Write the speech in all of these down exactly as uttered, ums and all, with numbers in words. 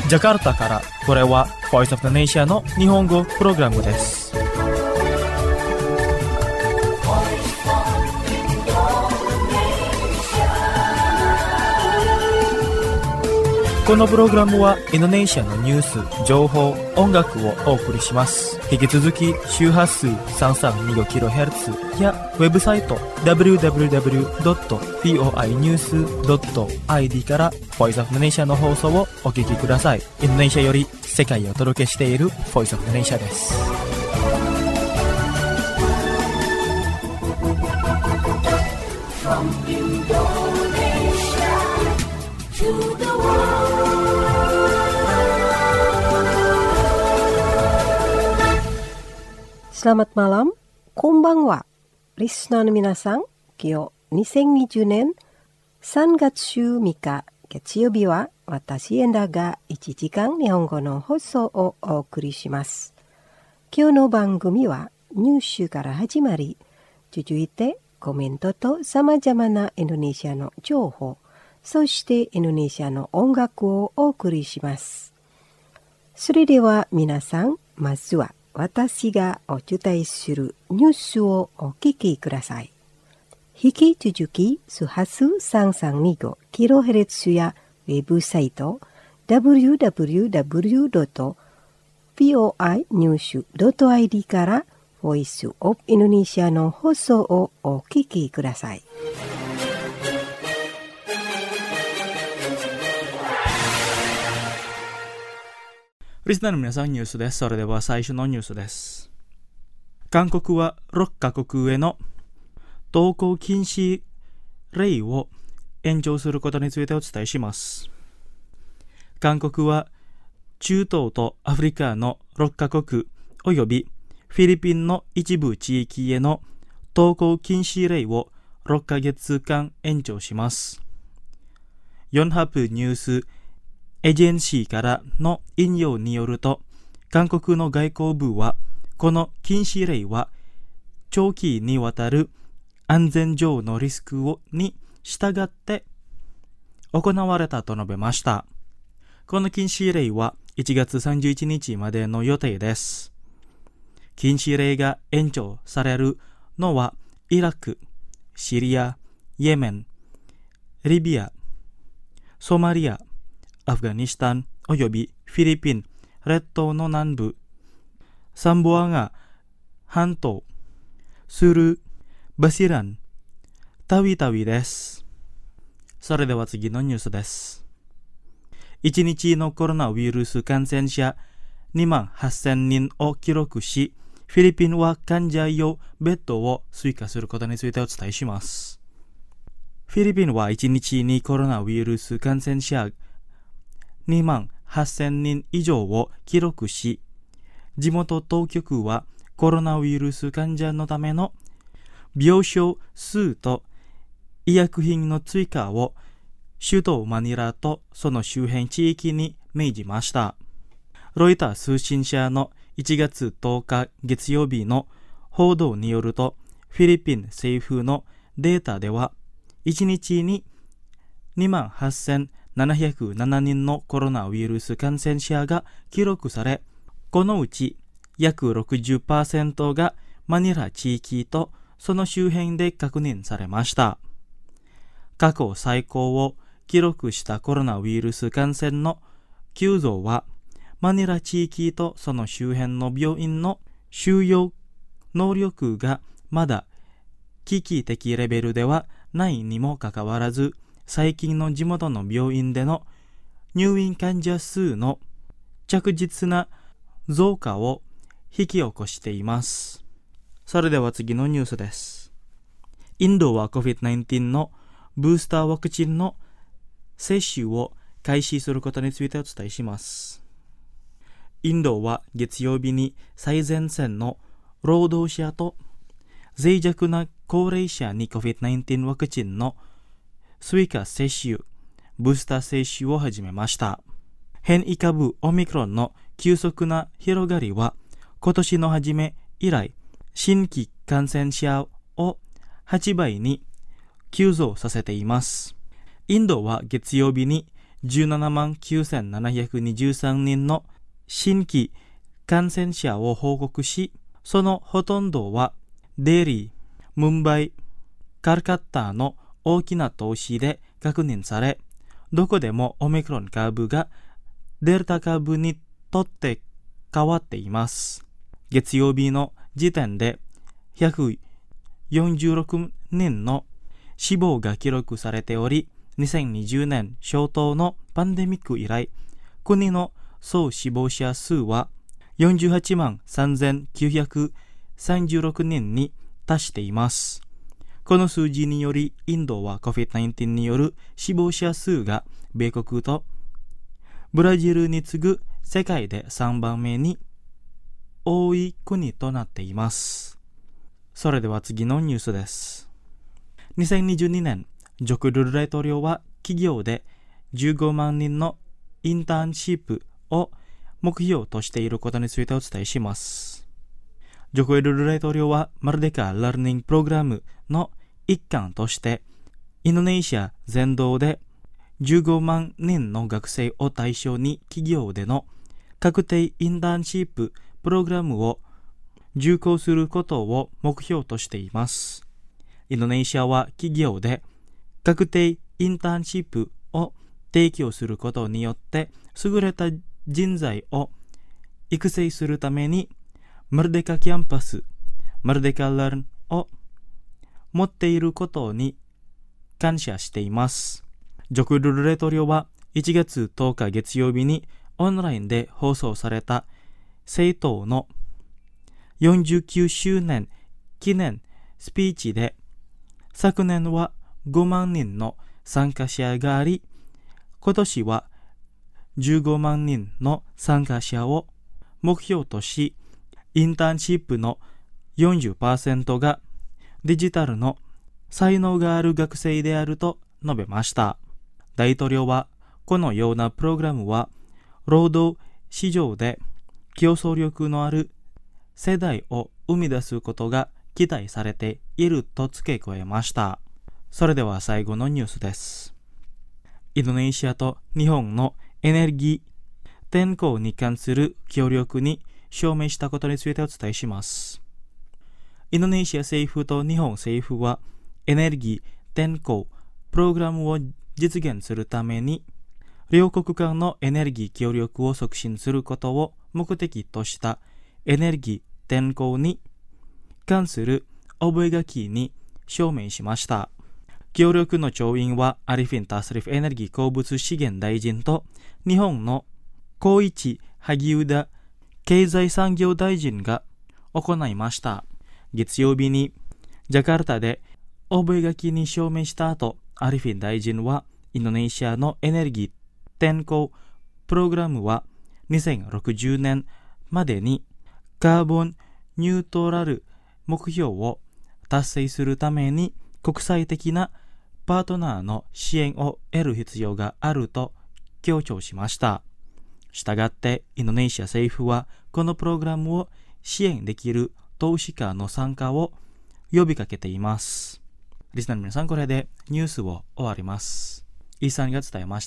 ジャカルタから、これは Voice of the Nation の日本語プログラムです。このプログラムはインドネシアのニュース、情報、音楽をお送りします。引き続き周波数 さんさんにごキロヘルツ やウェブサイト ダブリューダブリューダブリュードットボイニュースドットアイディー から Voice of the Nation の放送をお聞きください。インドネシアより世界をお届けしている Voice of the Nation です。From Indonesia to the world. Selamat malam, konbanwa. Listenerの皆さん、今日にせんにじゅうねんさんがつじゅうみっか月曜日は私エンダがいちじかん日本語の放送をお送りします。今日の番組はニュースから始まり、続いてコメントと様々なインドネシアの情報、そしてインドネシアの音楽をお送りします。それでは皆さん、まずは私がお伝えするニュースをお聞きください。引き続き、周波数さんさんにごキロヘルツ やウェブサイト ダブリューダブリューダブリュードットボイニュースドットアイディー からボイスオブインドネシアの放送をお聞きください。 リスナーの皆さん、ニュースです。それでは最初のニュースです。韓国はろっかこくへの渡航禁止令を延長することについてお伝えします。韓国は中東とアフリカのろっかこくおよびフィリピンの一部地域への渡航禁止令をろっかげつかん延長します。ヨンハプニュースエージェンシーからの引用によると、韓国の外交部は、この禁止令は、長期にわたる安全上のリスクをに従って行われたと述べました。この禁止令はいちがつさんじゅういちにちまでの予定です。禁止令が延長されるのは、イラク、シリア、イエメン、リビア、ソマリア、アフガニスタンおよびフィリピン列島の南部、サンボアガ半島、スル、バシラン、タウィタウィです。それでは次のニュースです。いちにちのコロナウイルス感染者にまんはっせんにんを記録し、フィリピンは患者用ベッドを追加することについてお伝えします。フィリピンはいちにちにコロナウイルス感染者にまんはっせんにん以上を記録し、地元当局はコロナウイルス患者のための病床数と医薬品の追加を首都マニラとその周辺地域に命じました。ロイター通信社のいちがつとおか月曜日の報道によると、フィリピン政府のデータではいちにちににまんはっせんななひゃくななにんのコロナウイルス感染者が記録され、このうち約 ろくじゅっパーセント がマニラ地域とその周辺で確認されました。過去最高を記録したコロナウイルス感染の急増は、マニラ地域とその周辺の病院の収容能力がまだ危機的レベルではないにもかかわらず、最近の地元の病院での入院患者数の着実な増加を引き起こしています。それでは次のニュースです。インドは コビッドナインティーン のブースターワクチンの接種を開始することについてお伝えします。インドは月曜日に最前線の労働者と脆弱な高齢者に コビッドナインティーン ワクチンの追加接種、ブースター接種を始めました。変異株オミクロンの急速な広がりは、今年の初め以来、新規感染者をはちばいに急増させています。インドは月曜日にじゅうななまんきゅうせんななひゃくにじゅうさんにんの新規感染者を報告し、そのほとんどはデリー、ムンバイ、カルカッタの大きな都市で確認され、どこでもオミクロン株がデルタ株にとって変わっています。月曜日の時点でひゃくよんじゅうろくにんの死亡が記録されており、にせんにじゅうねん初頭のパンデミック以来、国の総死亡者数はよんじゅうはちまんさんぜんきゅうひゃくさんじゅうろくにんに達しています。この数字により、インドは コビッドナインティーン による死亡者数が米国とブラジルに次ぐ世界でさんばんめに多い国となっています。それでは次のニュースです。にせんにじゅうにねん、ジョコル大統領は企業でじゅうごまんにんのインターンシップを目標としていることについてお伝えします。ジョコル大統領はマルデカ・ラーニングプログラムの一環として、インドネシア全土でじゅうごまんにんの学生を対象に企業での確定インターンシッププログラムを受講することを目標としています。インドネシアは企業で確定インターンシップを提供することによって優れた人材を育成するためにマルデカキャンパス、マルデカランを持っていることに感謝しています。ジョコル大統領はいちがつとおか月曜日にオンラインで放送された政党のよんじゅうきゅうしゅうねん記念スピーチで、昨年はごまんにんの参加者があり、今年はじゅうごまんにんの参加者を目標とし、インターンシップの よんじゅっパーセント がデジタルの才能がある学生であると述べました。大統領はこのようなプログラムは労働市場で競争力のある世代を生み出すことが期待されていると付け加えました。それでは最後のニュースです。インドネシアと日本のエネルギー、天候に関する協力に証明したことについてお伝えします。インドネシア政府と日本政府はエネルギー、天候、プログラムを実現するために両国間のエネルギー協力を促進することを目的としたエネルギー、天候に関する覚書に署名しました。協力の調印はアリフィン・タスリフエネルギー鉱物資源大臣と日本の高市萩生田経済産業大臣が行いました。月曜日にジャカルタで覚書に署名した後、アリフィン大臣はインドネシアのエネルギー天候プログラムはにせんろくじゅうねんまでにカーボンニュートラル目標を達成するために国際的なパートナーの支援を得る必要があると強調しました。したがってインドネシア政府はこのプログラムを支援できる投資家の参加を呼びかけています。リスナーの皆さん、これでニュースを終わります。イーさんが伝えました。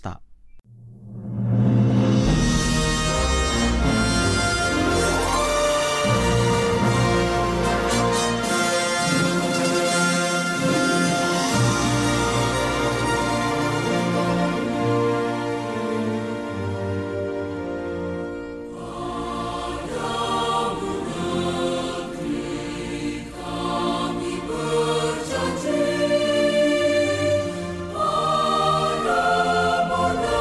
Berjanji pada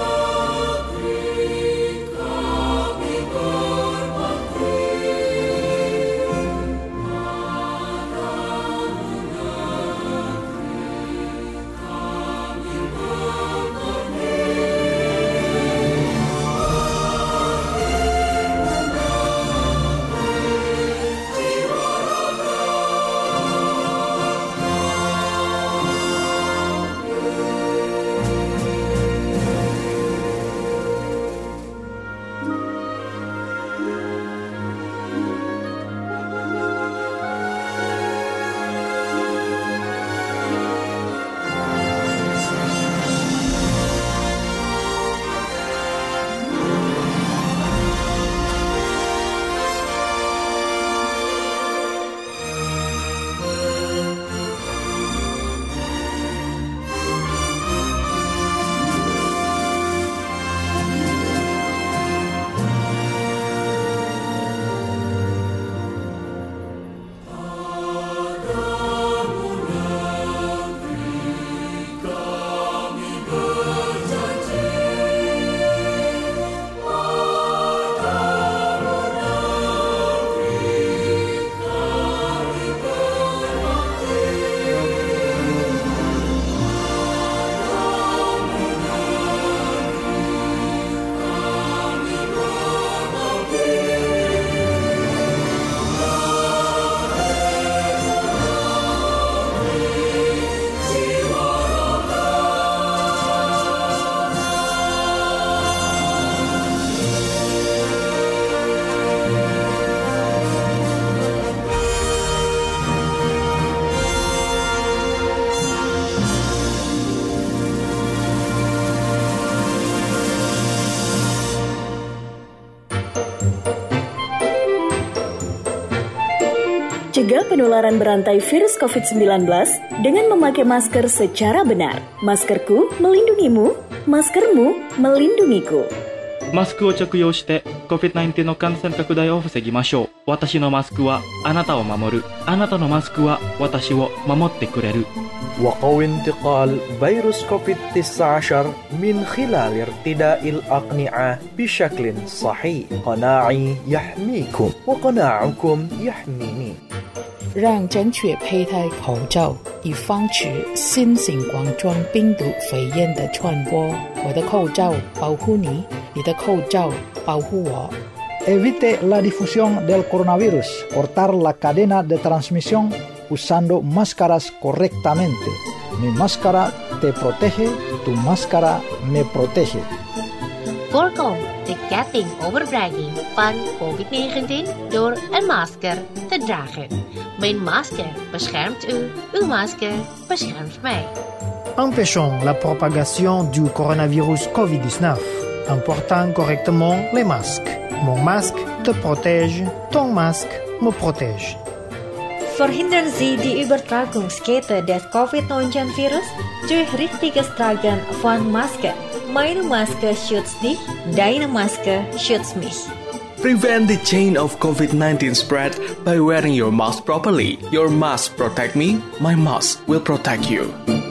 mencegah penularan berantai virus covid sembilan belas dengan memakai masker secara benar. Maskerku melindungimu, maskermu melindungiku. マスクを着用して コビッドナインティーン の感染拡大を防ぎましょう。私のマスクはあなたを守る。あなたのマスクは私を守ってくれる。 وقوي انتقال فيروس كوفيد تسعة عشر من خلال ارتداء الأقنعة بشكل صحيح. قناعي يحميكم وقناعكم يحميني. 让正确佩戴口罩，以防止新型冠状病毒肺炎的传播。我的口罩保护你，你的口罩保护我。 Evite la difusión del coronavirus. Cortar la cadena de transmisión usando máscaras correctamente. Mi máscara te protege, tu máscara me protege. Voorkom de ketting overbrenging van covid negentien door een masker te dragen. Mijn masker beschermt u, uw masker beschermt mij. Empêchons la propagation du coronavirus covid dix-neuf en portant correctement les masques. Mon masque te protège, ton masque me protège. Verhindern Sie die Übertragungskette des covid neunzehn Virus durch richtiges Tragen von Masken. Meine Maske schützt dich, deine Maske schützt mich. Prevent the chain of covid nineteen spread by wearing your mask properly. Your mask protect me, my mask will protect you.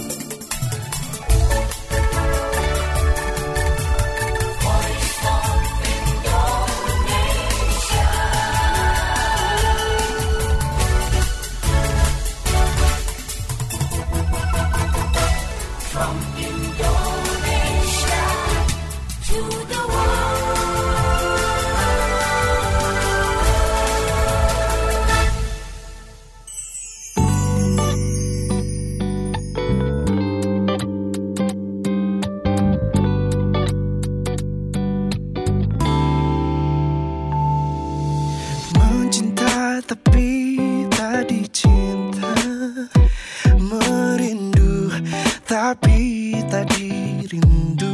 Tapi tadi rindu,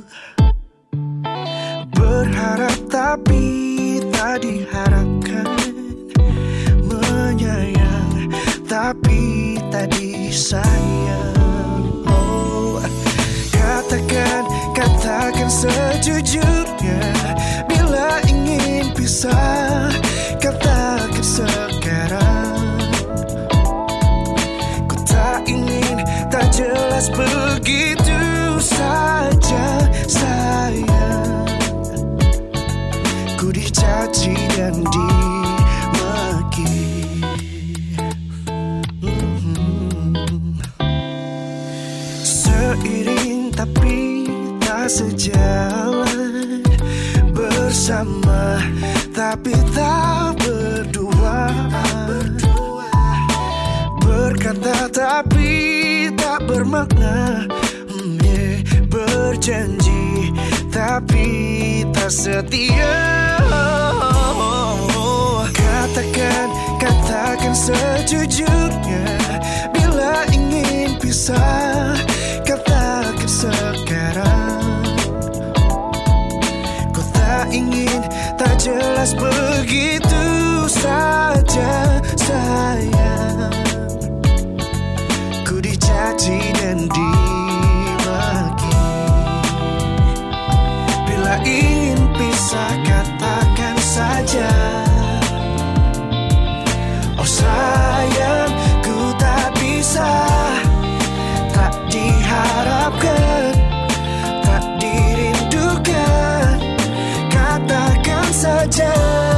berharap tapi tak diharapkan, menyayang tapi tak disayang. Oh, katakan, katakan sejujurnya, bila ingin pisah, katakan sekarang. Ku tak ingin, tak jelas begitu saja sayang. Ku dicaci dan dimaki. hmm. Seiring tapi tak sejalan, bersama tapi tak berdua, berkata tapi tak bermakna, hmm, yeah. Berjanji tapi tak setia. Katakan, katakan sejujurnya, bila ingin pisah, katakan sekarang. Ku tak ingin, tak jelas begitu saja sayang. Ku dicaci dan dimaki. Bila ingin pisah, katakan saja. Oh sayang, ku tak bisa, tak diharapkan, tak dirindukan. Katakan saja.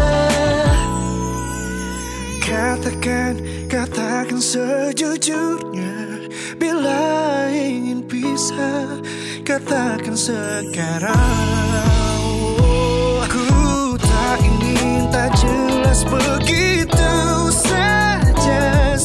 Katakan, katakan sejujurnya, bila ingin pisah, katakan sekarang. Ku tak ingin, tak jelas begitu saja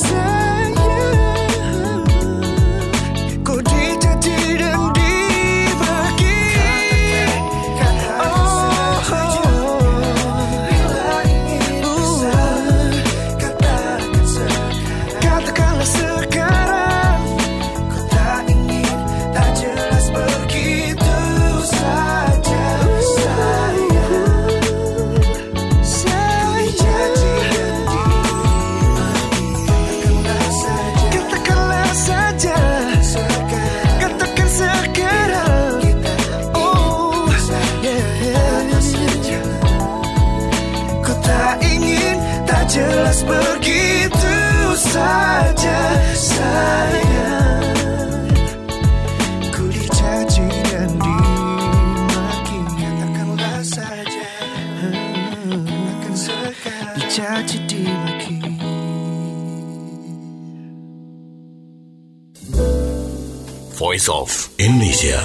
sayang. Ku dicaci dan dibagi. Katakan, katakan sejujurnya, bila ingin pisah, katakan sekarang. Katakanlah sekarang. Ku tak ingin, tak jelas begitu saja sayang. Saya janji dan voice of Indonesia.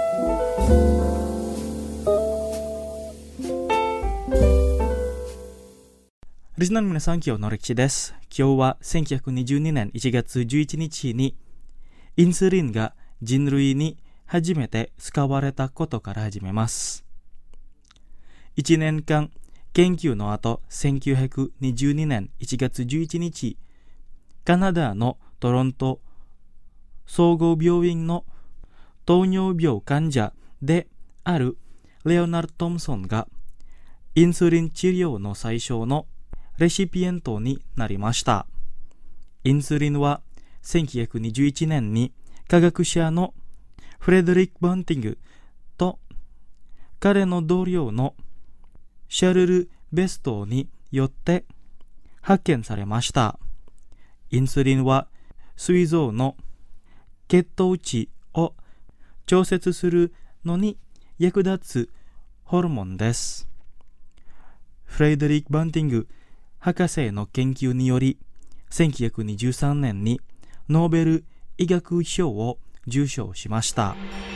Listener の皆さん、今日の歴史です。今日はせんきゅうひゃくにじゅうにねんいちがつじゅういちにちにインスリンが人類に初めて使われたことから始めます。いちねんかん研究の後、せんきゅうひゃくにじゅうにねんいちがつじゅういちにち、カナダのトロント総合病院の糖尿病患者であるレオナルド・トムソンがインスリン治療の最初のレシピエントになりました。インスリンはせんきゅうひゃくにじゅういちねんに科学者のフレデリック・バンティングと彼の同僚のシャルル・ベストーによって発見されました。インスリンは膵臓の血糖値を調節するのに役立つホルモンです。フレデリック・バンティング博士の研究により、せんきゅうひゃくにじゅうさんねんにノーベル医学賞を受賞しました。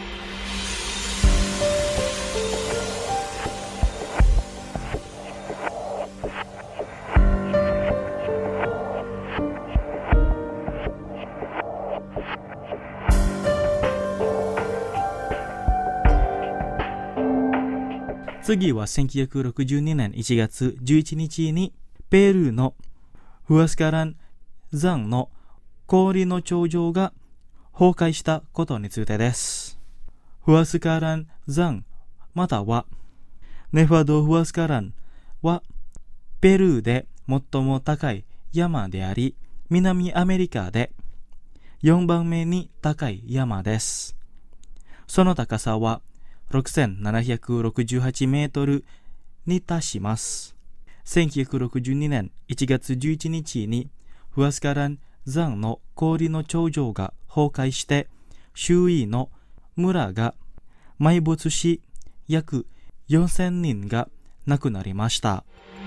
次はせんきゅうひゃくろくじゅうにねんいちがつじゅういちにちにペルーのフアスカラン山の氷の頂上が崩壊したことについてです。フアスカラン山またはネファドフアスカランはペルーで最も高い山であり、南アメリカでよんばんめに高い山です。その高さはろくせんななひゃくろくじゅうはちメートルに達します。せんきゅうひゃくろくじゅうにねんいちがつじゅういちにちにフアスカラン山の氷の頂上が崩壊して周囲の村が埋没し、約よんせんにんが亡くなりました。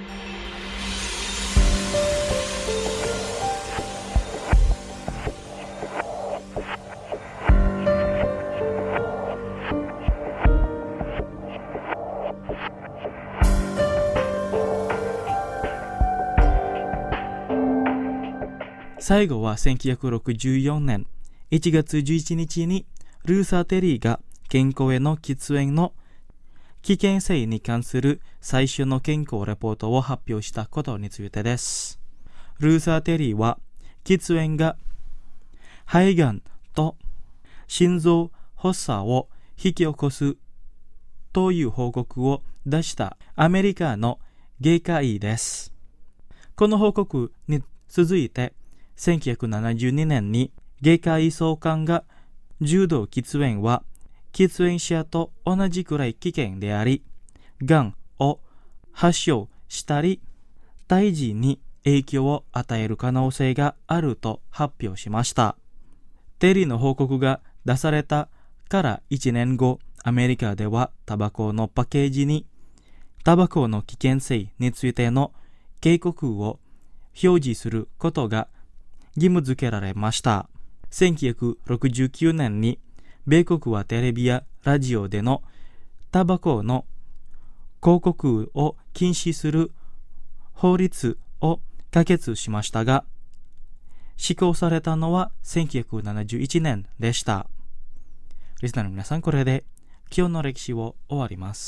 最後はせんきゅうひゃくろくじゅうよねんいちがつじゅういちにちにルーサー・テリーが健康への喫煙の危険性に関する最初の健康レポートを発表したことについてです。ルーサー・テリーは喫煙が肺がんと心臓発作を引き起こすという報告を出したアメリカの外科医です。この報告に続いてせんきゅうひゃくななじゅうにねんに外科医総監が重度喫煙は喫煙者と同じくらい危険であり、がんを発症したり胎児に影響を与える可能性があると発表しました。テリーの報告が出されたからいちねんご、アメリカではタバコのパッケージにタバコの危険性についての警告を表示することが義務付けられました。せんきゅうひゃくろくじゅうきゅうねんに米国はテレビやラジオでのタバコの広告を禁止する法律を可決しましたが、施行されたのはせんきゅうひゃくななじゅういちねんでした。リスナーの皆さん、これで今日の歴史を終わります。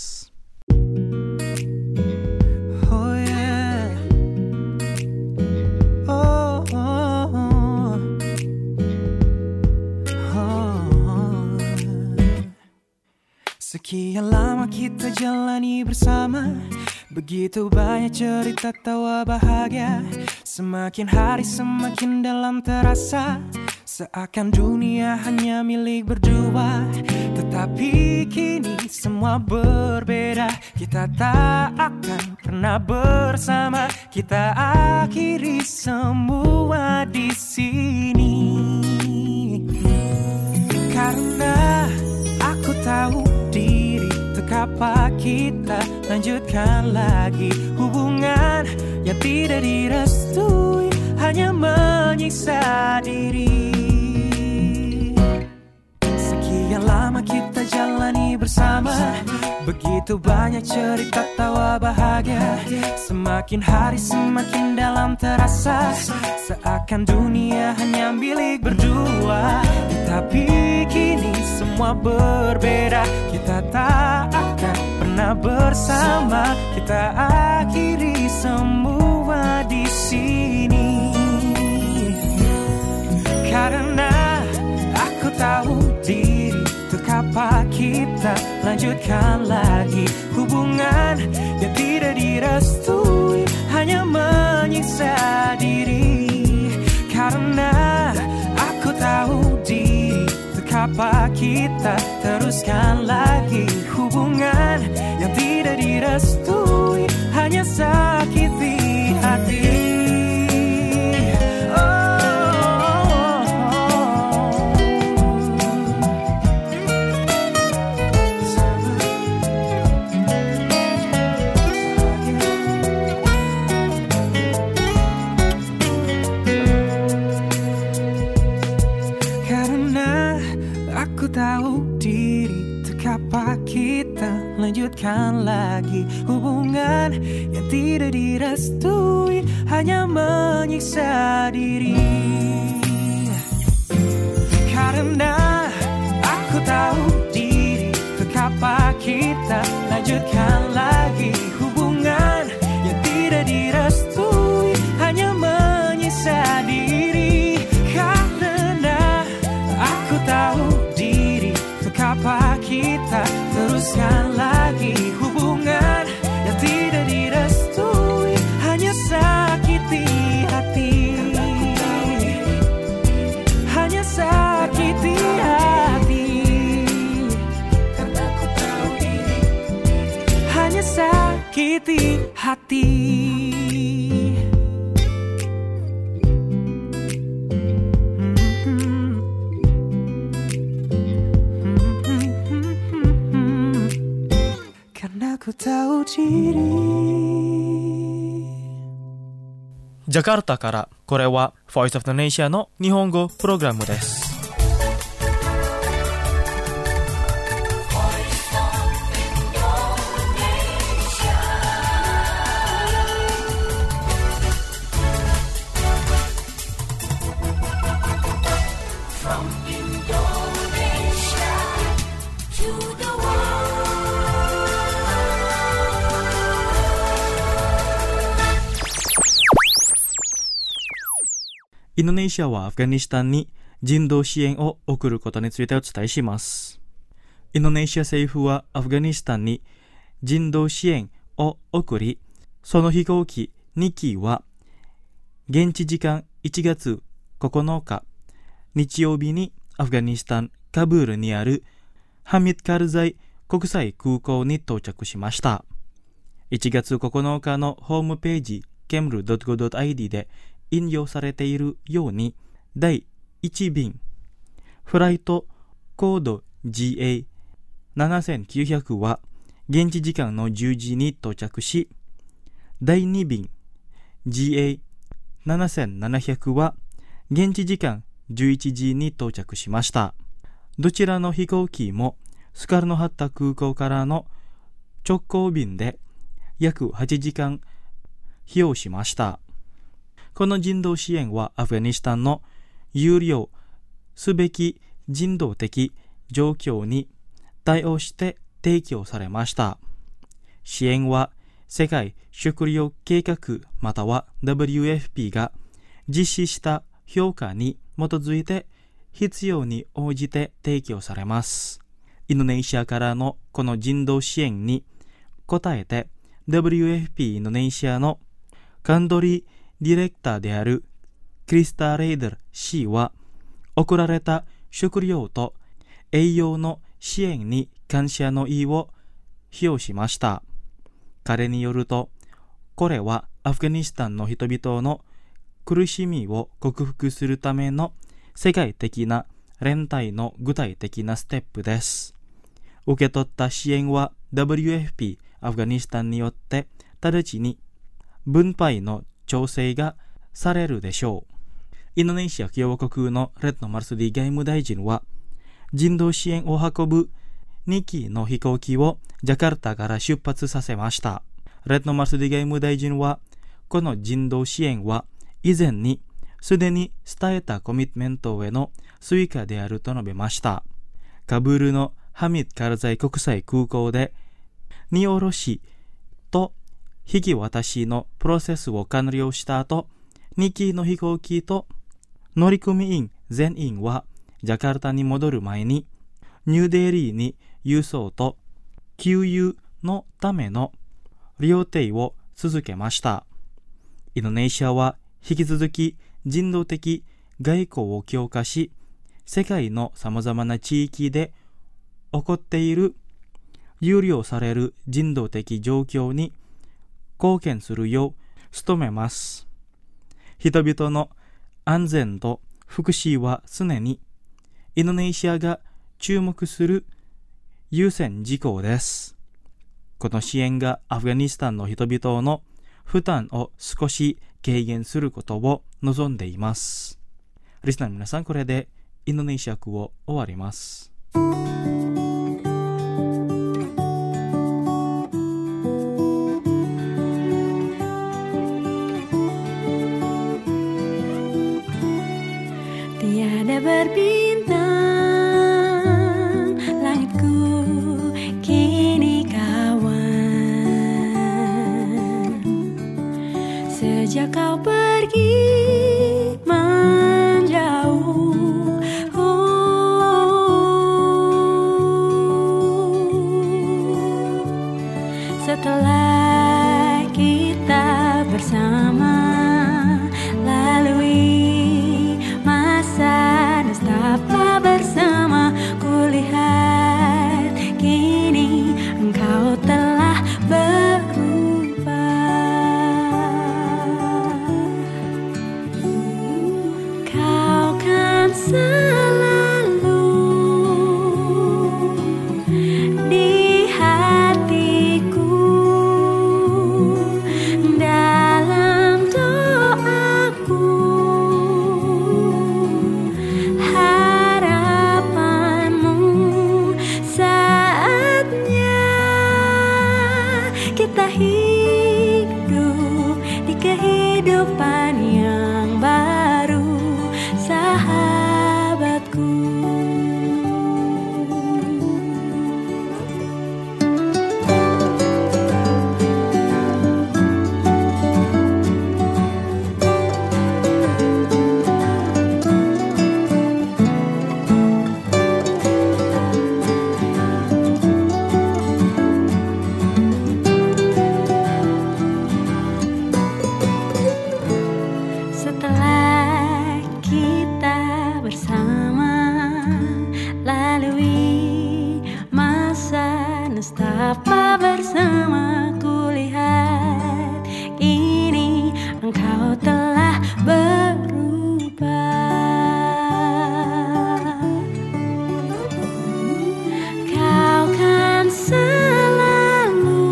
Sekian lama kita jalani bersama, begitu banyak cerita tawa bahagia. Semakin hari semakin dalam terasa, seakan dunia hanya milik berdua. Tetapi kini semua berbeda, kita tak akan pernah bersama. Kita akhiri semua di sini, karena aku tahu diri, tekapa kita lanjutkan lagi hubungan yang tidak direstui, hanya menyiksa diri. selama kita jalani bersama. Begitu banyak cerita tawa bahagia, semakin hari semakin dalam terasa, seakan dunia hanya milik berdua. Tapi kini semua berbeda, kita tak akan pernah bersama. Kita akhiri semua di sini. Karena aku tahu diri, untuk apa kita lanjutkan lagi hubungan yang tidak direstui, hanya menyiksa diri. Karena aku tahu diri, untuk apa kita teruskan lagi hubungan yang tidak direstui, hanya sakiti hati. Tahu diri, untuk apa kita lanjutkan lagi hubungan yang tidak direstui, hanya menyiksa diri. Karena aku tahu diri, untuk apa kita lanjutkan lagi hubungan yang tidak direstui, hanya menyiksa diri. Karena aku tahu apa kita teruskan lagi hubungan yang tidak direstui, hanya sakiti hati, hanya sakiti hati. Karena aku tahu diri, hanya sakiti hati. Aku tahu diri. Jakarta からこれは Voice of Indonesia の日本語プログラムです。インドネシアはアフガニスタンに人道支援を送ることについてお伝えします。インドネシア政府はアフガニスタンに人道支援を送り、その飛行機にきは現地時間いちがつここのか日曜日にアフガニスタン・カブールにあるハミッド・カルザイ国際空港に到着しました。いちがつここのかのホームページ ケムルドットゴードットアイディー で引用されているように、だいいち便フライトコード ジーエーななせんきゅうひゃく は現地時間のじゅうじに到着し、だいに便 ジーエーななせんななひゃく は現地時間じゅういちじに到着しました。どちらの飛行機もスカルノハッタ空港からの直行便で約はちじかん費用しました。この人道支援はアフガニスタンの有料すべき人道的状況に対応して提供されました。支援は世界食糧計画または ダブリューエフピー が実施した評価に基づいて必要に応じて提供されます。インドネシアからのこの人道支援に応えて ダブリューエフピー インドネシアのカントリーディレクターであるクリスタ・レイダー氏は送られた食料と栄養の支援に感謝の意を表しました。彼によると、これはアフガニスタンの人々の苦しみを克服するための世界的な連帯の具体的なステップです。受け取った支援は ダブリューエフピー アフガニスタンによって直ちに分配の調整がされるでしょう。インドネシア共和国のレッド・マルスディ外務大臣は人道支援を運ぶにきの飛行機をジャカルタから出発させました。レッドマルスディ外務大臣は、この人道支援は以前にすでに伝えたコミットメントへの追加であると述べました。カブールのハミッド・カルザイ国際空港で荷下ろしと引き渡しのプロセスを完了した後、にきの飛行機と乗組員全員はジャカルタに戻る前にニューデリーに輸送と給油のための料亭を続けました。インドネシアは引き続き人道的外交を強化し、世界のさまざまな地域で起こっている憂慮される人道的状況に貢献するよう努めます。人々の安全と福祉は常にインドネシアが注目する優先事項です。この支援がアフガニスタンの人々の負担を少し軽減することを望んでいます。リスナーの皆さん、これでインドネシア語を終わります。 Tiada berbintang langitku kini kawan, sejak kau pergi menjauh, oh, setelah kita bersama lalui masa nestapa bersama, kulihat kini engkau telah berubah. Kau kan selalu di hatiku, dalam doaku, kita hidup di kehidupan yang baru, sahabatku. Nestapa bersama, kulihat kini engkau telah berubah. Kau kan selalu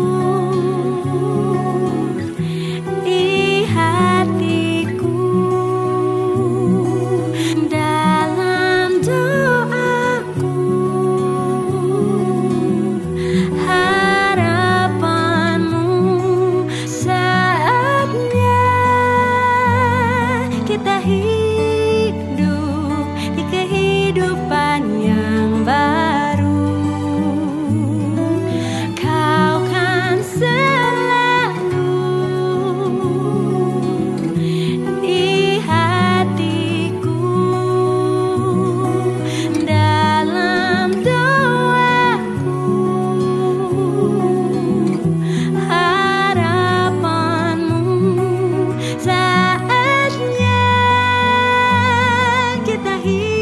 di hatiku, dalam doaku, kita hidup di kehidupan yang baru. Kau kan selalu di hatiku, dalam doaku, harapanmu saatnya kita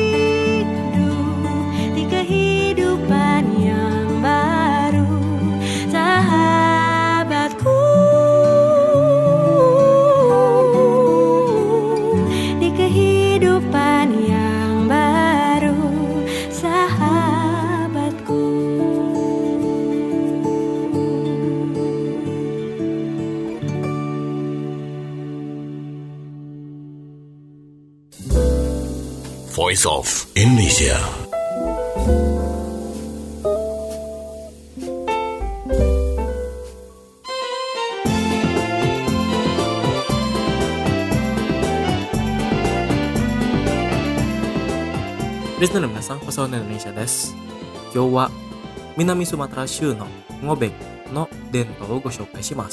hidup di kehidupan yang baru, sahabatku. Di kehidupan yang baru, sahabatku. Voice of Indonesia. リスナーの皆さん、パソコンのインドネシアです。今日は南スマトラ州のゴベンの伝統をご紹介します。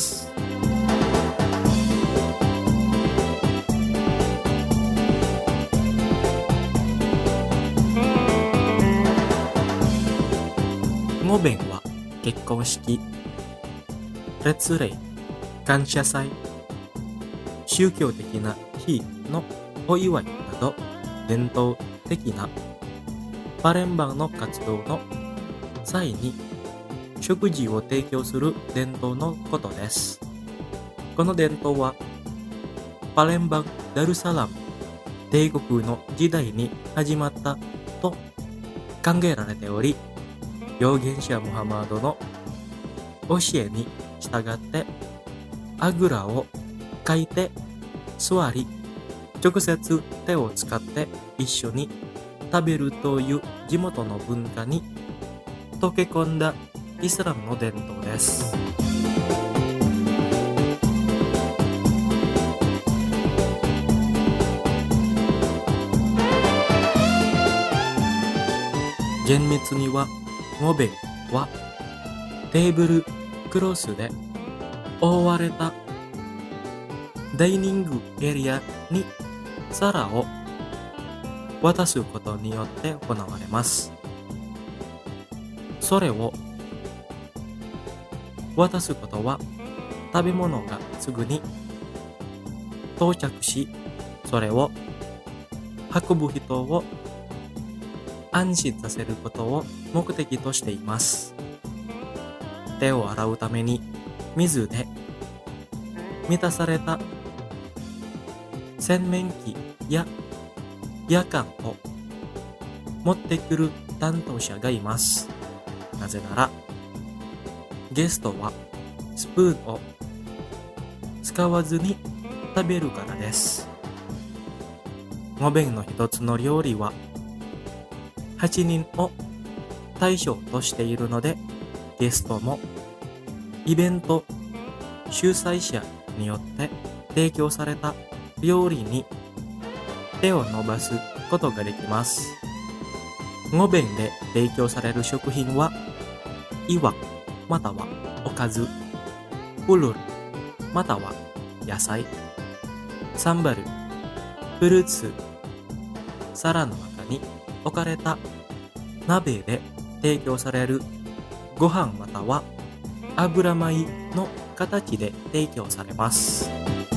ゴベンは結婚式、列礼、感謝祭、宗教的な日のお祝いなど伝統的なパレンバンの活動の際に食事を提供する伝統のことです。この伝統はパレンバン・ダルサラム帝国の時代に始まったと考えられており、預言者ムハマドの教えに従ってあぐらをかいて座り、直接手を使って一緒に食べるという地元の文化に溶け込んだイスラムの伝統です。厳密にはゴベンはテーブルクロスで覆われたダイニングエリアに皿を渡すことによって行われます。それを渡すことは食べ物がすぐに到着し、それを運ぶ人を安心させることを目的としています。手を洗うために水で満たされた洗面器ややかんを持ってくる担当者がいます。なぜならゲストはスプーンを使わずに食べるからです。ゴベンの一つの料理ははちにんを対象としているので、ゲストもイベント主催者によって提供された料理に手を伸ばすことができます。ゴベンで提供される食品はイワまたはおかず、プルルまたは野菜、サンバル、フルーツ、皿の中に置かれた鍋で提供されるご飯または油米の形で提供されます。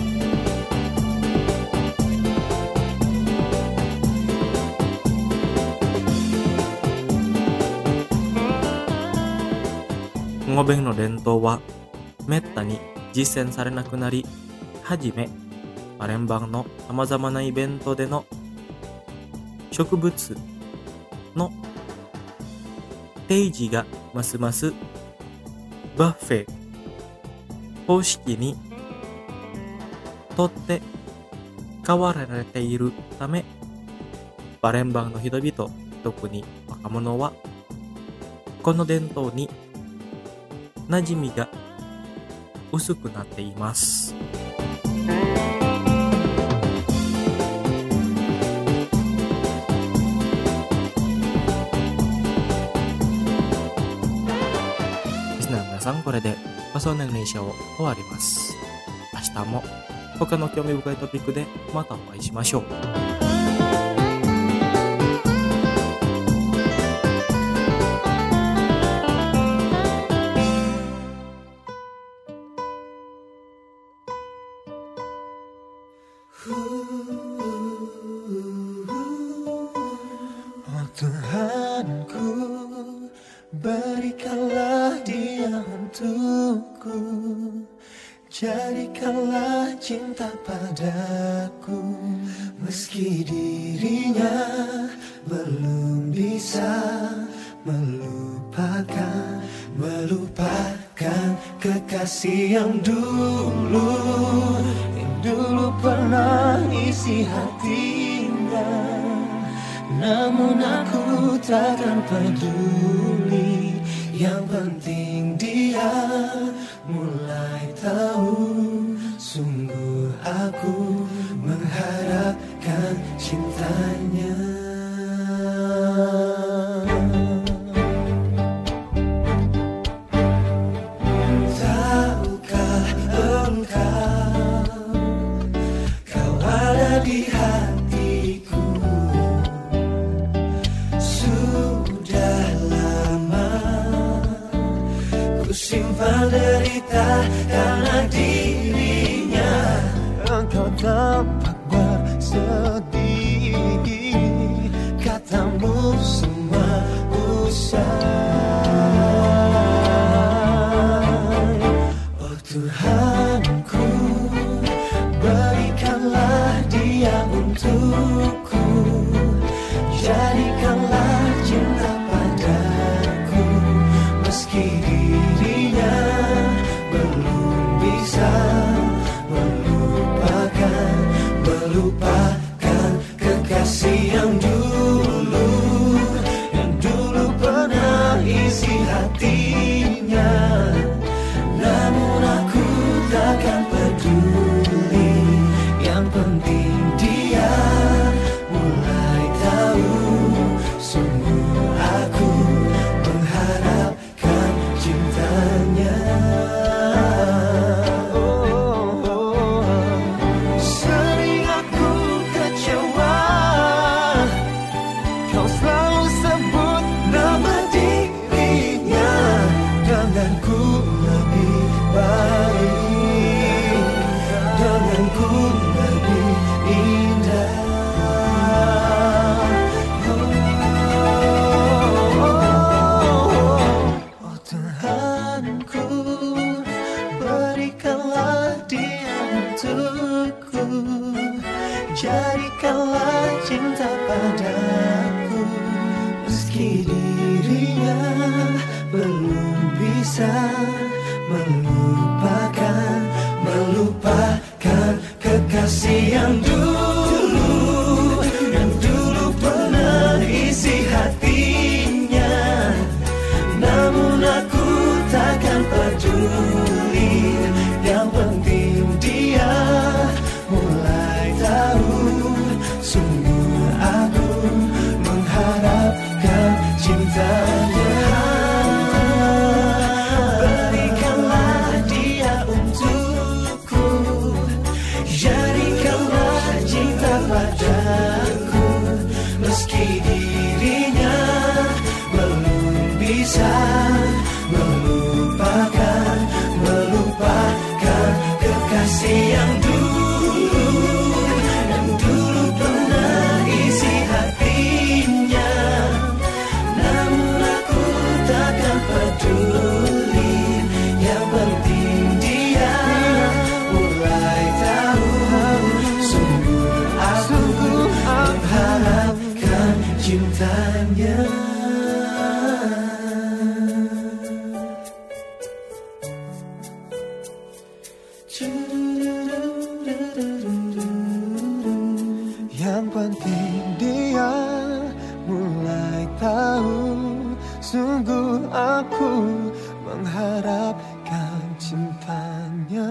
ゴベンの伝統はめったに実践されなくなり、はじめパレンバンのさまざまなイベントでの植物の提示がますますバッフェ方式にとって変わられているため、パレンバンの人々、特に若者はこの伝統に馴染みが薄くなっています。リスナーの皆さん、これでパソコンのインドネシアを終わります。明日も他の興味深いトピックでまたお会いしましょう。 Oh Tuhanku, berikanlah dia untukku, jadikanlah cinta padaku, meski dirinya belum bisa melupakan, melupakan kekasih yang dulu, yang dulu pernah isi hatinya. Namun aku takkan peduli, yang penting dia mulai tahu, sungguh aku mengharapkan cintanya. Tahukah engkau, kau ada di hatiku. Sudah lama ku simpan derita karena dirinya. Engkau tampak bersedih, katamu semua usai. Oh Tuhanku, berikanlah dia untukku, jadikanlah cinta padaku, meski dirinya belum bisa melupakan, melupakan kekasih yang dulu, yang dulu pernah isi hatinya. Namun aku takkan peduli, yang penting dia mulai tahu. Sungguh aku mengharapkan cintanya. Sering aku kecewa, kau selalu sebut nama dirinya. Denganku lebih baik, denganku lebih indah. Oh, oh, oh, oh Tuhanku, berikanlah dia untukku, jadikanlah cinta padaku, meski dirinya belum bisa melupakan, melupakan kekasih yang dulu, yang dulu pernah isi hatinya. Namun aku takkan peduli, yang penting dia mulai tahu. Sungguh aku mengharapkan cintanya. Berikanlah dia untukku, jadikanlah cinta padaku, meski dirinya belum bisa melupakan, melupakan kekasih yang dulu, yang dulu pernah isi hatinya. Namun aku takkan peduli, yang penting dia mulai tahu. Sungguh aku mengharapkan cintanya. Yang penting dia mulai tahu. Sungguh aku mengharapkan cintanya.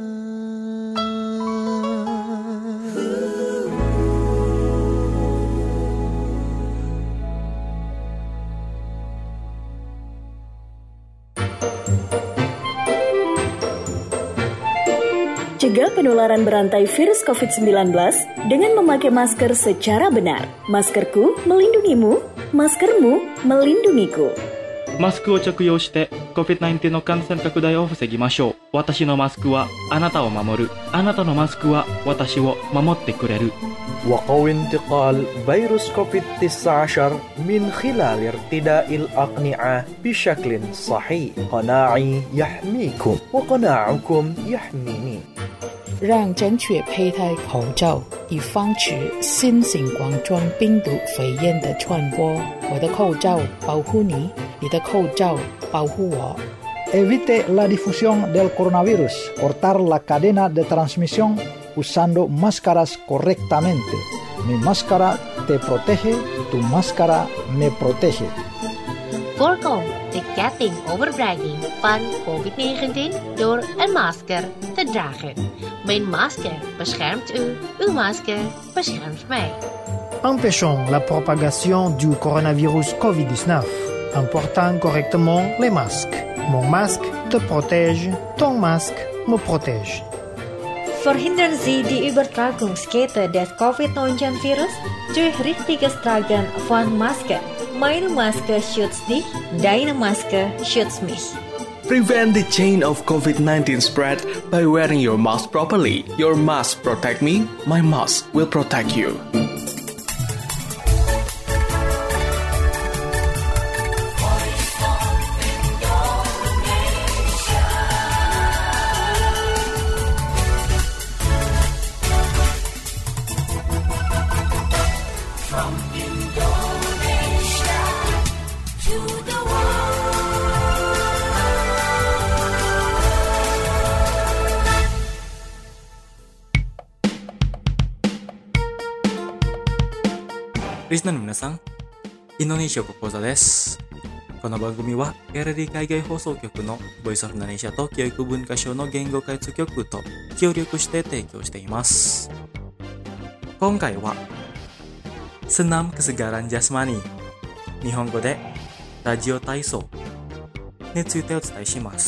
Cegah penularan berantai virus covid sembilan belas dengan memakai masker secara benar. Maskerku melindungimu, maskermu melindungiku. マスクを着用して コビッドナインティーン の感染拡大を防ぎましょう。私のマスクはあなたを守る。あなたのマスクは私を守ってくれる。 وقوي انتقال فيروس كوفيد تسعة عشر من خلال ارتداء الأقنعة بشكل صحيح. قناعي يحميكم وقناعكم يحميني. 让正确佩戴口罩，以防止新型冠状病毒肺炎的传播。我的口罩保护你，你的口罩保护我。 Evite la difusión del coronavirus. Cortar la cadena de transmisión usando máscaras correctamente. Mi máscara te protege, tu máscara me protege. Voorkom de ketting overbregging van covid negentien door een masker te dragen. Mijn masker beschermt u, uw masker beschermt mij. Empêchons la propagation du coronavirus covid dix-neuf en portant correctement les masques. Mon masque te protège, ton masque me protège. Verhindern Sie die Übertragungskette des Covid neunzehn-Virus durch richtiges Tragen von Maske. Meine Maske schützt dich, deine Maske schützt mich. Prevent the chain of COVID nineteen spread by wearing your mask properly. Your mask protect me, my mask will protect you. リスナーの皆さん、インドネシア語講座です。この番組は エルエルディー 海外放送局のボイスオブインドネシアと教育文化省の言語開発局と協力して提供しています。今回はsenam kesegaran jasmani、日本語でラジオ体操についてお伝えします。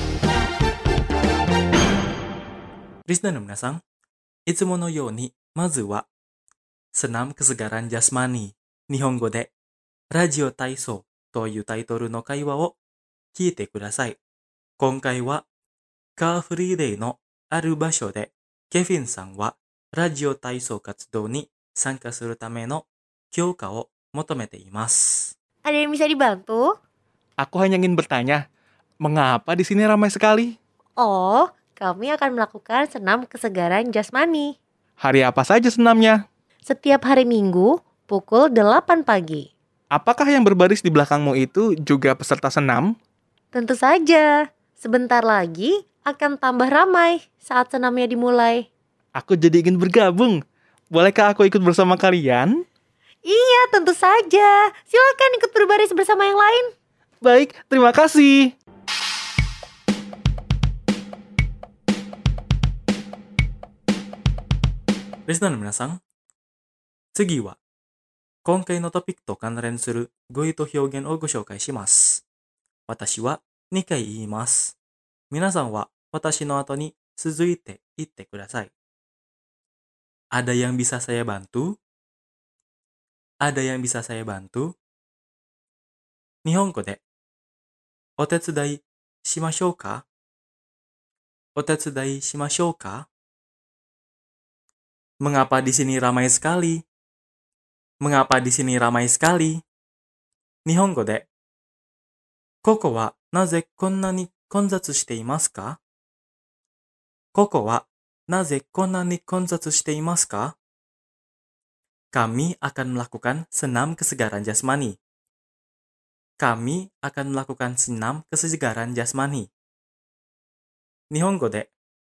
リスナーの皆さん、いつものようにまずはsenam kesegaran jasmani、日本語でラジオ体操というタイトルの会話を聞いてください。今回はカーフリーデーのある場所でケフィンさんはラジオ体操活動に参加するための許可を求めています。 Ada yang bisa dibantu? Aku hanya ingin bertanya, mengapa di sini ramai sekali? Oh, kami akan melakukan senam kesegaran jasmani. Hari apa saja senamnya? Setiap hari Minggu, pukul delapan pagi. Apakah yang berbaris di belakangmu itu juga peserta senam? Tentu saja. Sebentar lagi akan tambah ramai saat senamnya dimulai. Aku jadi ingin bergabung. Bolehkah aku ikut bersama kalian? Iya, tentu saja. Silakan ikut berbaris bersama yang lain. Baik, terima kasih. Listenerの皆さん、次は今回のトピックと関連する語彙と表現をご紹介します。私はにかい言います。皆さんは私の後に続いて言ってください。Ada yang bisa saya bantu? Ada yang bisa saya bantu? 日本語でお手伝いしましょうか？お手伝いしましょうか？ Mengapa di sini ramai sekali? Mengapa di sini ramai sekali? 日本語でここはなぜこんなに混雑していますか？ここはなぜこんなに混雑していますか？ Kami akan melakukan senam kesegaran jasmani. Kami akan melakukan senam kesegaran jasmani. 日本語で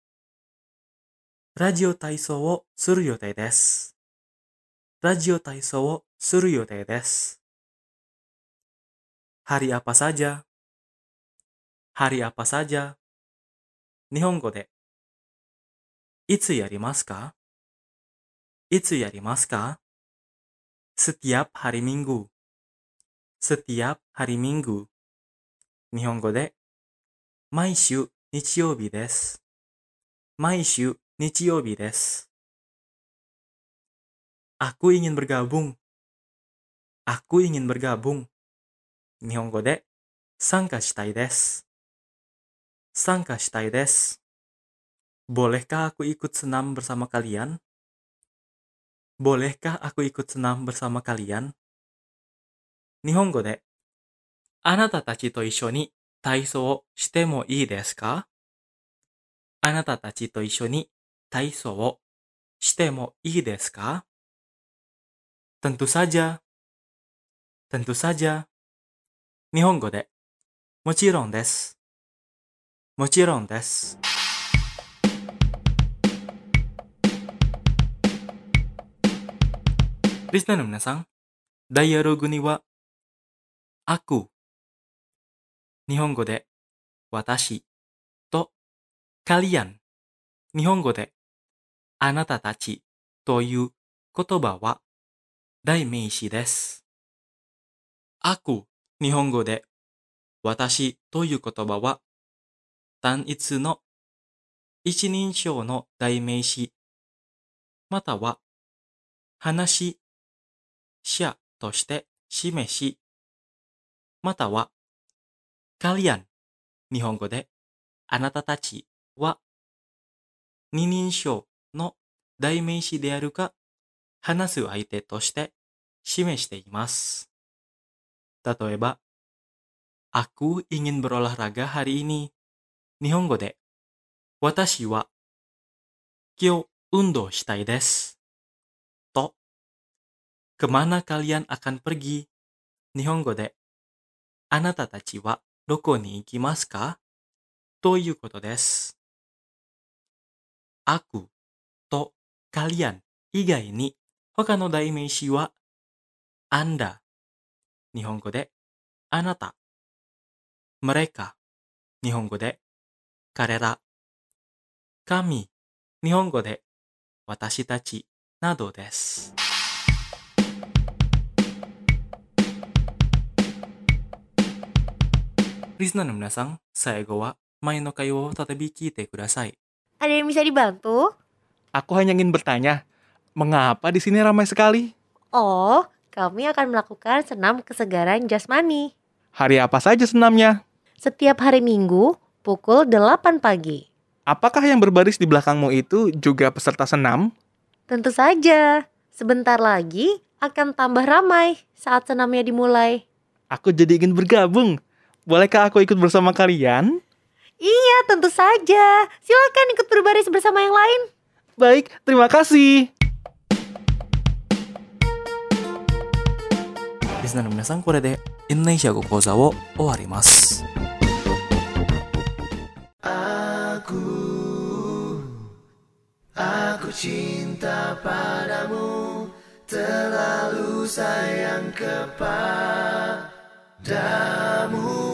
ラジオ体操をする予定です。ラジオ体操をする予定です。Hari apa saja? Hari apa saja? 日本語でいつやりますか？いつやりますか？ Setiap hari Minggu. Setiap hari Minggu. 日本語で毎週日曜日です。毎週日曜日です。Aku ingin bergabung. Aku ingin bergabung. 日本語で参加したいです。参加したいです。Bolehkah aku ikut senam bersama kalian? Bolehkah aku ikut senam bersama kalian? 日本語であなたたちと一緒に体操をしてもいいですか？あなたたちと一緒に体操をしてもいいですか？ Tentu saja. Tentu saja. 日本語でもちろんです。もちろんです。リスナーの皆さん、ダイアログにはaku、日本語で私とkalian、日本語であなたたちという言葉は代名詞です。aku 日本語で私という言葉は単一の一人称の代名詞または話者として示しまたはkalian 日本語であなたたちは二人称の代名詞であるか話す相手として示しています。例えば、aku ingin berolahraga hari ini. 日本語で、私は今日運動したいです。と、kemana kalian akan pergi? 日本語で、あなたたちはどこに行きますか？ということです。aku と kalian 以外に他の代名詞は Anda 日本語であなた mereka 日本語で彼ら kami 日本語で私たちなどです。リスナーの皆さん、最後は前の会話を再び聞いてください。 Ada yang bisa dibantu? Aku hanya ingin bertanya, mengapa di sini ramai sekali? Oh, kami akan melakukan senam kesegaran jasmani. Hari apa saja senamnya? Setiap hari Minggu, pukul delapan pagi. Apakah yang berbaris di belakangmu itu juga peserta senam? Tentu saja. Sebentar lagi akan tambah ramai saat senamnya dimulai. Aku jadi ingin bergabung. Bolehkah aku ikut bersama kalian? Iya, tentu saja. Silakan ikut berbaris bersama yang lain. Baik, terima kasih. リスナーの皆さん、これでインドネシア語講座を終わります。 Aku, aku cinta padamu, terlalu sayang kepadamu.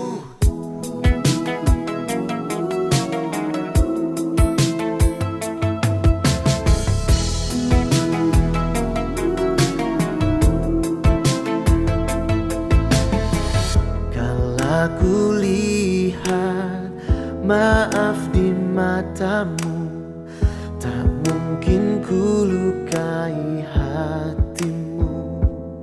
Aku lihat maaf di matamu, tak mungkin ku lukai hatimu.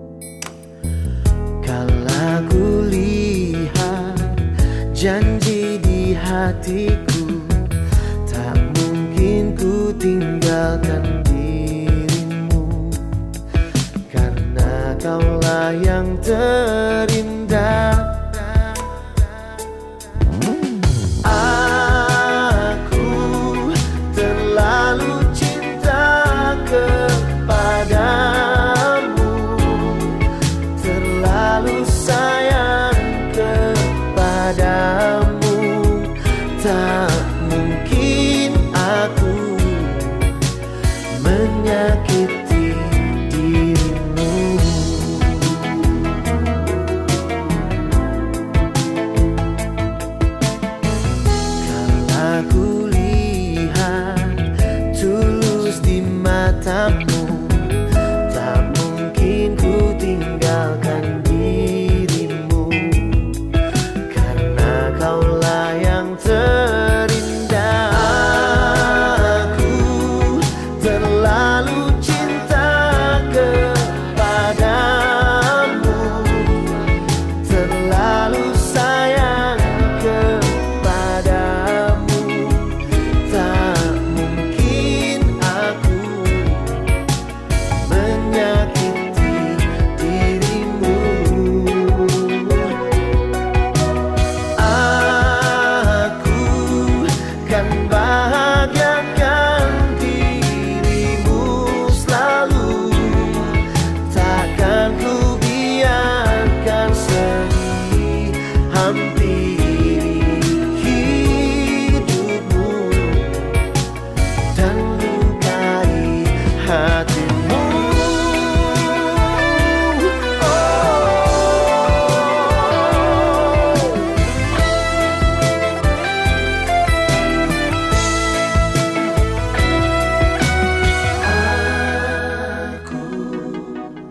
Kalau ku lihat janji di hatiku, tak mungkin ku tinggalkan dirimu, karena kaulah yang terindah.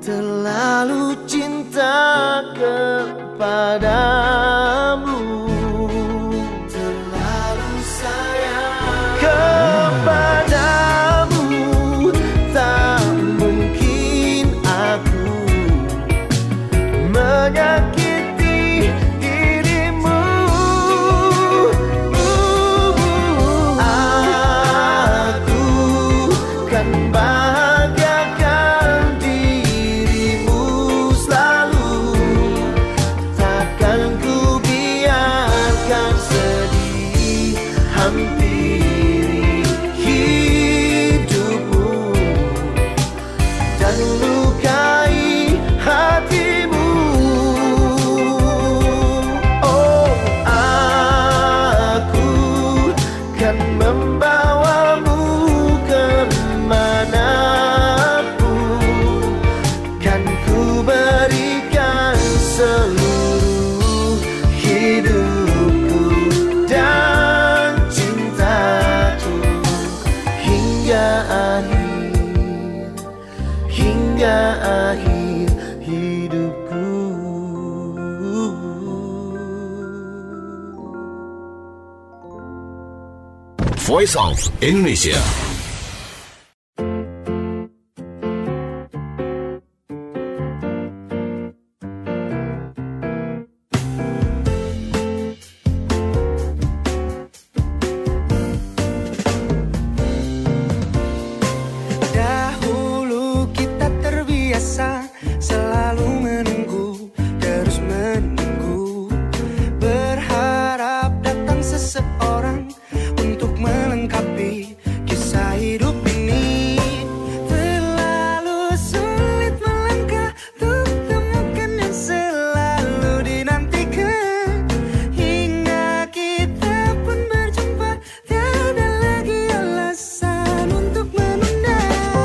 terlalu cinta kepadamu, terlalu sayang kepadamu. Tak mungkin aku menyakiti dirimu. Aku kan bahagiakan dirimu selalu. Takkan ku biarkan sedih hampiri hidupmu dan lukai hatimu. Oh, aku kan membawamu kemanapun, kan ku berikan seluruh hidupku dan cintaku hingga akhir, hingga akhir hidupku. Voice of Indonesia. Dahulu kita terbiasa selalu menunggu, terus menunggu, berharap datang seseorang untuk melengkapi kisah hidup ini. Terlalu sulit melangkah untuk temukan yang selalu dinantikan, hingga kita pun berjumpa, tiada lagi alasan untuk menunda.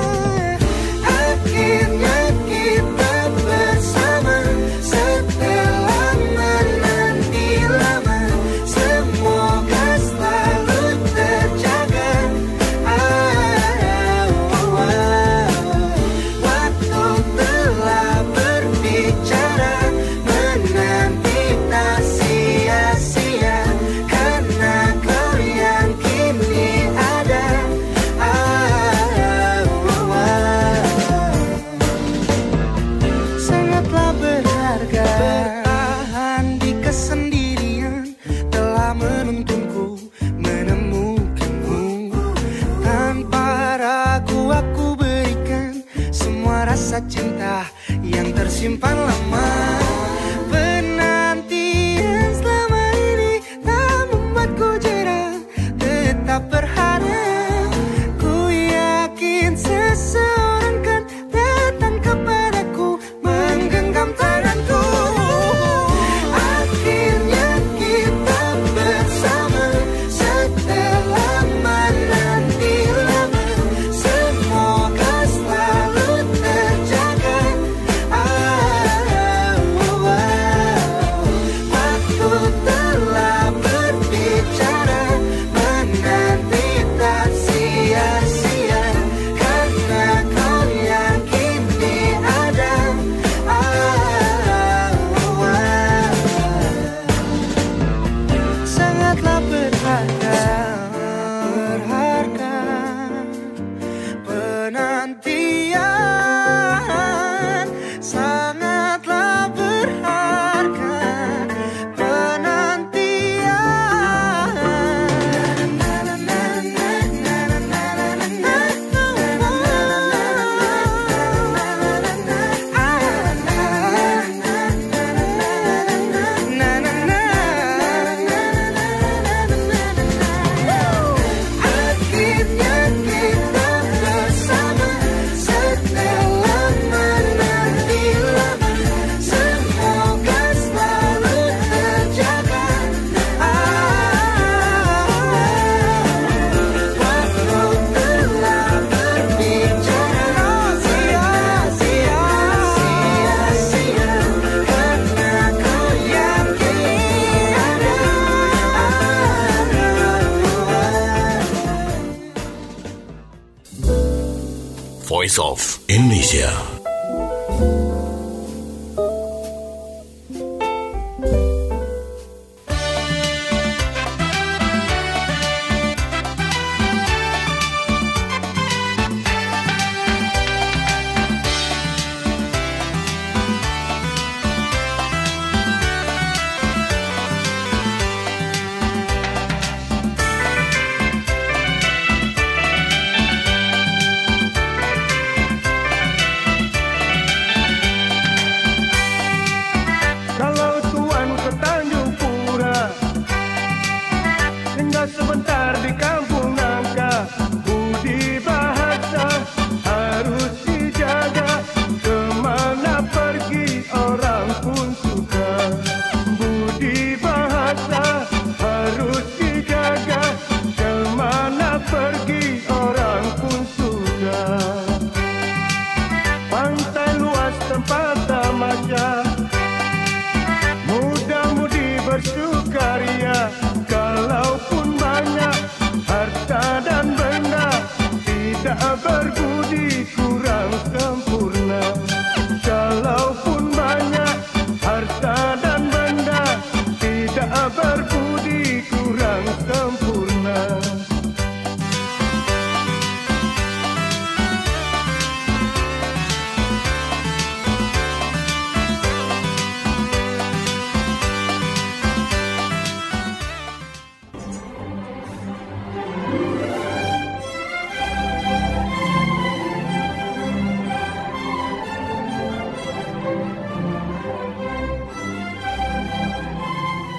Akhirnya kita bersama setelah menanti lama. Semoga selalu terjaga. Ah, oh, oh. Waktu telah berbicara, menanti tak sia-sia, karena kau yang kini ada. Ah, oh, oh. Sangatlah berharga, bertahan di kesendirian telah menuntunku menemukanmu. Tanpa ragu aku berikan semua rasa cinta yang tersimpan lama. Penantian selama ini tak membuatku jera, tetap berharap. Ku yakin seseorang kan datang kepadaku, menggenggam tanganku. Akhirnya kita bersama setelah menanti lama. Semoga selalu terjaga. Ah, oh, oh. Waktu telah berbicara, menanti tak sia-sia, karena kau yang kini ada. Ah, oh, oh. Sangatlah berharga, berharga penantian. Sangatlah berharga penantian. Akhirnya kita bersama setelah menanti lama. Semoga selalu terjaga. Waktu telah berbicara, sia-sia, sia-sia, karena kau yang kini ada. Voice of Indonesia.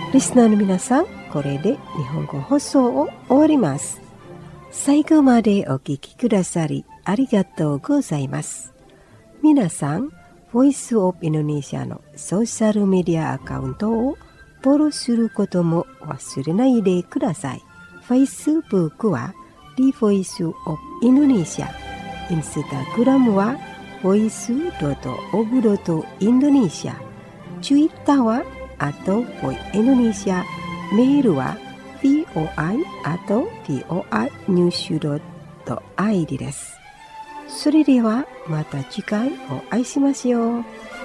リスナーの皆さん、これで日本語放送を終わります。最後までお聞きくださりありがとうございます。皆さん、ボイスオブインドネシアのソーシャルメディアアカウントをフォローすることも忘れないでください。Facebook は The Voice of Indonesia、Instagram は ボイスドットオブドットインドネシア、Twitter はあと ボイインドネシア、メールは ブイオアイ あと ブイオアイ ニュース ドットアイディー です。それではまた次回お会いしましょう。